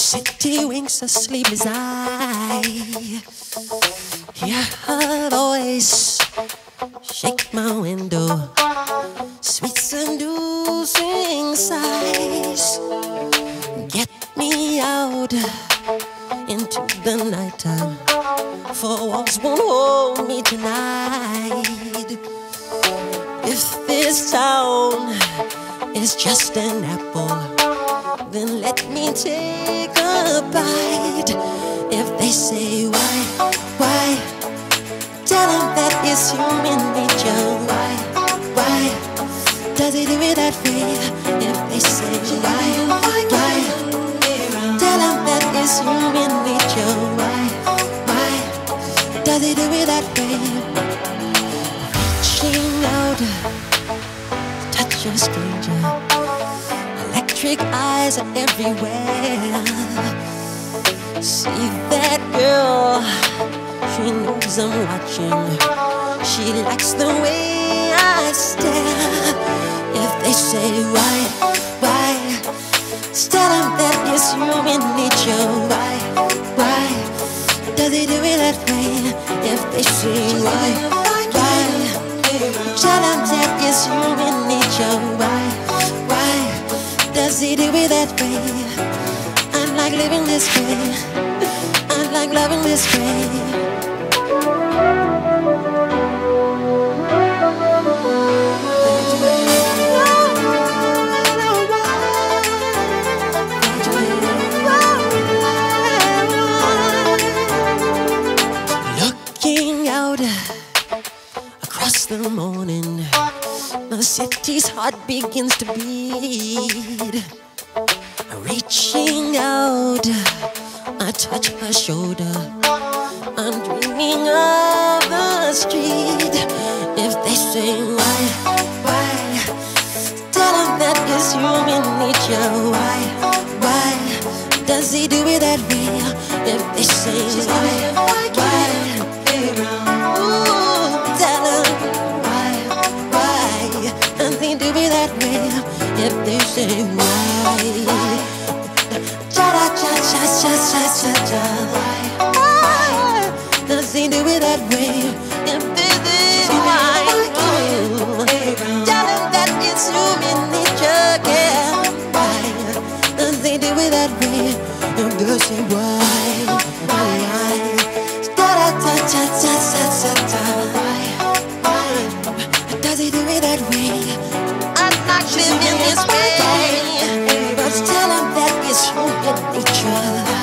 city winks a sleepless eye. Hear her voice shake my window, sweet seducing sighs. Get me out into the nighttime, for walls won't hold me tonight. If this town is just an apple, then let me take a bite. If they say why, tell them that it's human nature. Why does it do it that way? If they say why, tell them that it's human nature. Why does it do it that way? Reaching out, touch a stranger. Electric eyes are everywhere. See that girl, she knows I'm watching. She likes the way I stare. If they say why, tell them that it's human nature. Why does it do it that way? If they say why, tell them that it's human nature. Why does he do it that way? I like living this way. I like loving this way. Looking out across the morning, the city's heart begins to beat. Reaching out, I touch her shoulder. I'm dreaming of the street. If they say why, tell them that it's human nature. Why does he do it that way? If they say why, tell them why does he do it that way? If they say why, does he do it that way? If this is why, tell him that it's human nature. Yeah, why does he do it that way? If they say why, does he do it that way? I'm not living this way, but tell him that it's human nature.